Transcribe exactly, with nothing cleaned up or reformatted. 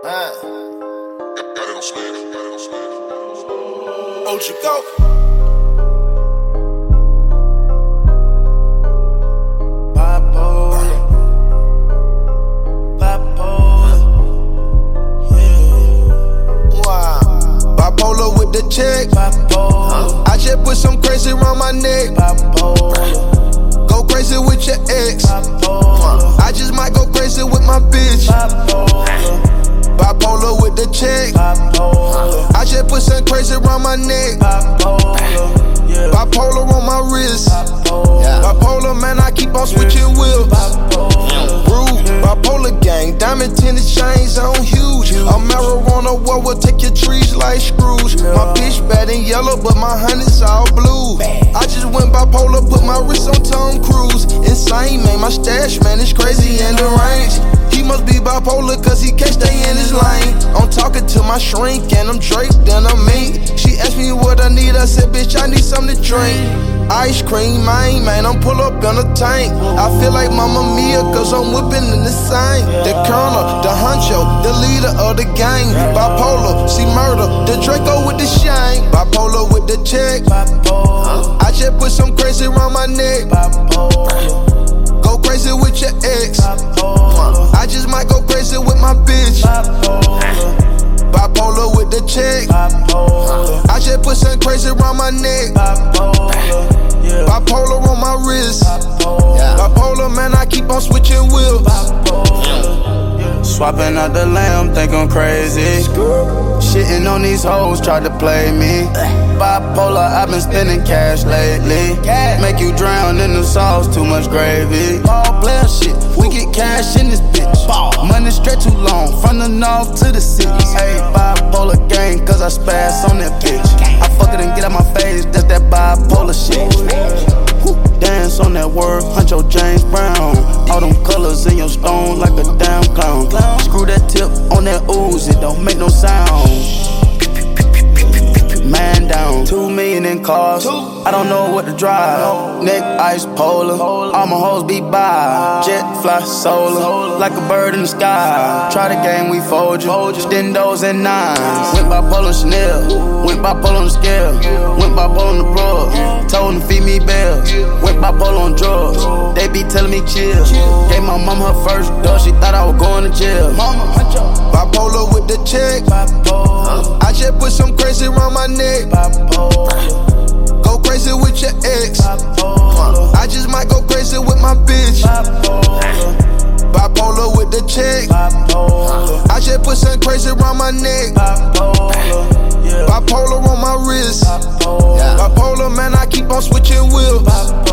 O G go. Bipolar. Bipolar. Yeah. Wow. Bipolar with the check. Bipolar. I just put some crazy around my neck. Bipolar. Go crazy with your ex. Bipolar. I just might go crazy with my bitch. Bipolar. Bipolar with the check. Bipolar. I just put some crazy around my neck. Bipolar, yeah. Bipolar on my wrist. Bipolar, yeah. Bipolar, man, I keep on switching whips. Bipolar, rude, bipolar gang, diamond tinted chains on huge. A marijuana war will take your trees like screws. My bitch bad and yellow, but my honey's all blue. I just went bipolar, put my wrist on Tom Cruise. Insane, man, my stash, man, it's crazy in the range. He must be bipolar cause he can't stay in his lane. I'm talking to my shrink and I'm draped and I'm meat. She asked me what I need, I said, bitch, I need something to drink. Ice cream, man, man, I'm pull up in a tank. I feel like Mamma Mia cause I'm whipping in the same. The colonel, the honcho, the leader of the gang. Bipolar, see murder, the Draco with the shine. Bipolar with the check. I just put some crazy around my neck. Go crazy with your ex. I just might go crazy with my bitch. Bipolar with the check. I just put some crazy around my neck. Bipolar on my wrist. Bipolar, man, I keep on switching whips. Swapping out the lamb, think I'm crazy. Shitting on these hoes, tried to play me. Bipolar, I've been spending cash lately. Make you drown in the sauce, too much gravy. Ball player shit, we get cash in this bitch. Money straight too long, from the north to the city. Hey, bipolar gang, cause I spaz on that bitch. I fuck it and get out my face, that's that bipolar shit. Dance on that word, Huncho James Brown. All them colors in your stone like a damn clown. Screw that tip on that ooze, it don't make no sound. Man down, two million in cars. I don't know what to drive. Neck ice polar, all my hoes be by. Jet fly solar, like a bird in the sky. Try the game, we fold you. Stendos and nines. Went bipolar Chanel, went bipolar on the scale. Went bipolar on the broad, told them to feed me bells. Went bipolar on drugs, they be telling me chill. Gave my mama her first dose, she thought I was going to jail. Bipolar with the check. I just put some crazy around my neck. Go crazy with your ex. I just might go crazy with my bitch. Bipolar with the check. I just put some crazy around my neck. Bipolar on my wrist. Bipolar, man, I keep on switching whips.